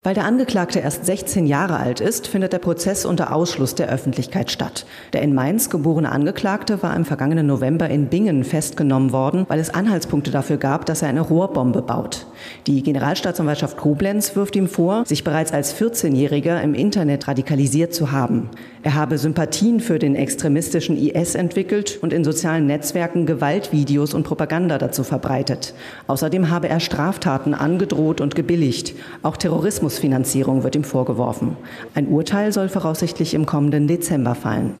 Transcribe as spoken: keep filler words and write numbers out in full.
Weil der Angeklagte erst sechzehn Jahre alt ist, findet der Prozess unter Ausschluss der Öffentlichkeit statt. Der in Mainz geborene Angeklagte war im vergangenen November in Bingen festgenommen worden, weil es Anhaltspunkte dafür gab, dass er eine Rohrbombe baut. Die Generalstaatsanwaltschaft Koblenz wirft ihm vor, sich bereits als vierzehnjähriger im Internet radikalisiert zu haben. Er habe Sympathien für den extremistischen I S entwickelt und in sozialen Netzwerken Gewaltvideos und Propaganda dazu verbreitet. Außerdem habe er Straftaten angedroht und gebilligt. Auch Terrorismusfinanzierung wird ihm vorgeworfen. Ein Urteil soll voraussichtlich im kommenden Dezember fallen.